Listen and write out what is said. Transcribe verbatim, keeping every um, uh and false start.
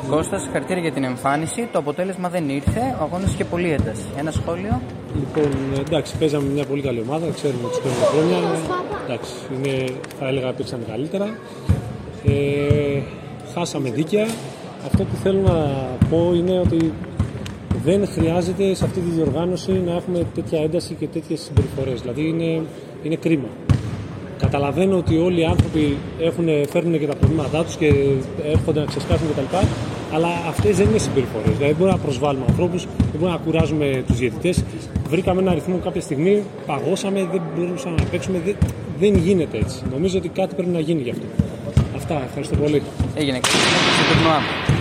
Κώστας, συγχαρητήρια για την εμφάνιση. Το αποτέλεσμα δεν ήρθε. Ο αγώνας είχε πολύ ένταση. Ένα σχόλιο. Λοιπόν, εντάξει, παίζαμε μια πολύ καλή ομάδα. Ξέρουμε ότι παίρνουμε χρόνια. Εντάξει, είναι, θα έλεγα παίξαμε καλύτερα. Ε, χάσαμε δίκαια. Αυτό που θέλω να πω είναι ότι δεν χρειάζεται σε αυτή τη διοργάνωση να έχουμε τέτοια ένταση και τέτοιες συμπεριφορές. Δηλαδή είναι, είναι κρίμα. Καταλαβαίνω ότι όλοι οι άνθρωποι έχουν, φέρνουν και τα προβλήματά τους και έρχονται να ξεσκάσουν κτλ. Αλλά αυτές δεν είναι συμπεριφορές. Δηλαδή δεν μπορούμε να προσβάλλουμε ανθρώπους, δεν μπορούμε να κουράζουμε τους διαιτητές. Βρήκαμε ένα αριθμό κάποια στιγμή, παγώσαμε, δεν μπορούσαμε να παίξουμε. Δεν, δεν γίνεται έτσι. Νομίζω ότι κάτι πρέπει να γίνει γι' αυτό. Αυτά. Ευχαριστώ πολύ. Έγινε.